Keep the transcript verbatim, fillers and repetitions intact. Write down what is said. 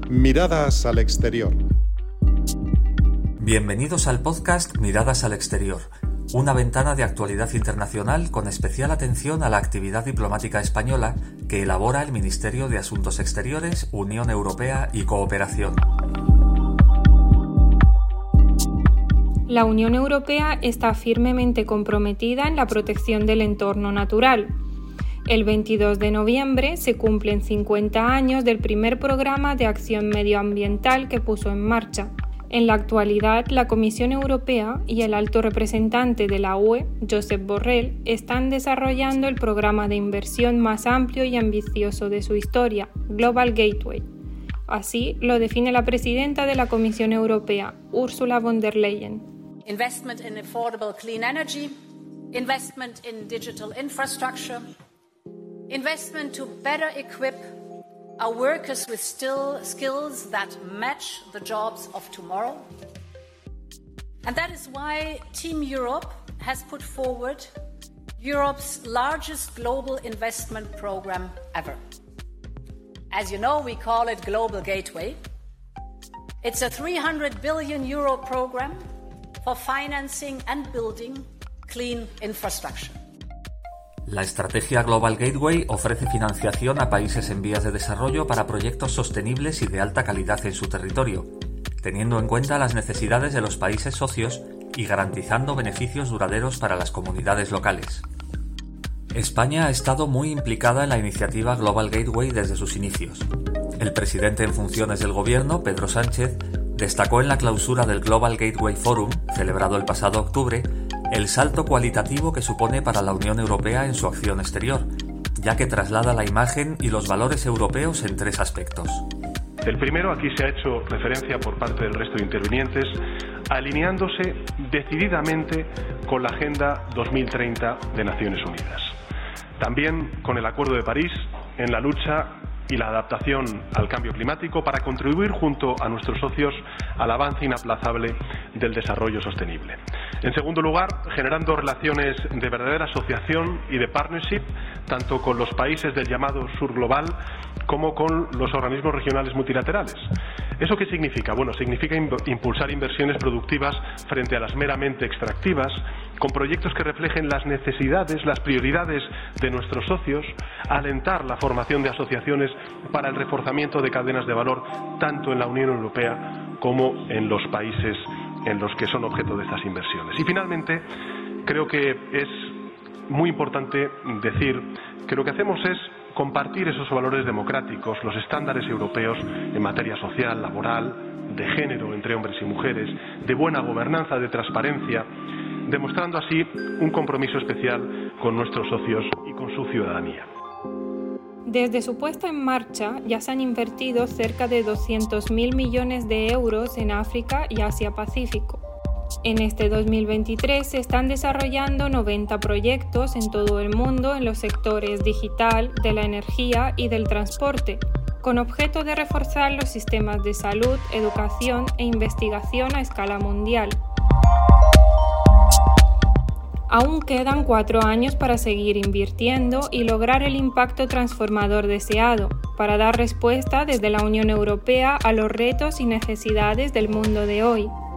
Miradas al exterior. Bienvenidos al podcast Miradas al exterior, una ventana de actualidad internacional con especial atención a la actividad diplomática española que elabora el Ministerio de Asuntos Exteriores, Unión Europea y Cooperación. La Unión Europea está firmemente comprometida en la protección del entorno natural. El veintidós de noviembre se cumplen cincuenta años del primer programa de acción medioambiental que puso en marcha. En la actualidad, la Comisión Europea y el alto representante de la U E, Josep Borrell, están desarrollando el programa de inversión más amplio y ambicioso de su historia, Global Gateway. Así lo define la presidenta de la Comisión Europea, Ursula von der Leyen. Investment in affordable clean energy, investment in digital infrastructure, investment to better equip our workers with still skills that match the jobs of tomorrow. And that is why Team Europe has put forward Europe's largest global investment program ever. As you know, we call it Global Gateway. It's a three hundred billion euro program for financing and building clean infrastructure. La estrategia Global Gateway ofrece financiación a países en vías de desarrollo para proyectos sostenibles y de alta calidad en su territorio, teniendo en cuenta las necesidades de los países socios y garantizando beneficios duraderos para las comunidades locales. España ha estado muy implicada en la iniciativa Global Gateway desde sus inicios. El presidente en funciones del gobierno, Pedro Sánchez, destacó en la clausura del Global Gateway Forum, celebrado el pasado octubre, el salto cualitativo que supone para la Unión Europea en su acción exterior, ya que traslada la imagen y los valores europeos en tres aspectos. El primero, aquí se ha hecho referencia por parte del resto de intervinientes, alineándose decididamente con la Agenda dos mil treinta de Naciones Unidas. También con el Acuerdo de París en la lucha y la adaptación al cambio climático para contribuir junto a nuestros socios al avance inaplazable del desarrollo sostenible. En segundo lugar, generando relaciones de verdadera asociación y de partnership, tanto con los países del llamado Sur Global como con los organismos regionales multilaterales. ¿Eso qué significa? Bueno, significa impulsar inversiones productivas frente a las meramente extractivas, con proyectos que reflejen las necesidades, las prioridades de nuestros socios, alentar la formación de asociaciones para el reforzamiento de cadenas de valor tanto en la Unión Europea como en los países en los que son objeto de estas inversiones. Y finalmente, creo que es muy importante decir que lo que hacemos es compartir esos valores democráticos, los estándares europeos en materia social, laboral, de género entre hombres y mujeres, de buena gobernanza, de transparencia, demostrando así un compromiso especial con nuestros socios y con su ciudadanía. Desde su puesta en marcha ya se han invertido cerca de doscientos mil millones de euros en África y Asia-Pacífico. En este dos mil veintitrés se están desarrollando noventa proyectos en todo el mundo en los sectores digital, de la energía y del transporte, con objeto de reforzar los sistemas de salud, educación e investigación a escala mundial. Aún quedan cuatro años para seguir invirtiendo y lograr el impacto transformador deseado, para dar respuesta desde la Unión Europea a los retos y necesidades del mundo de hoy.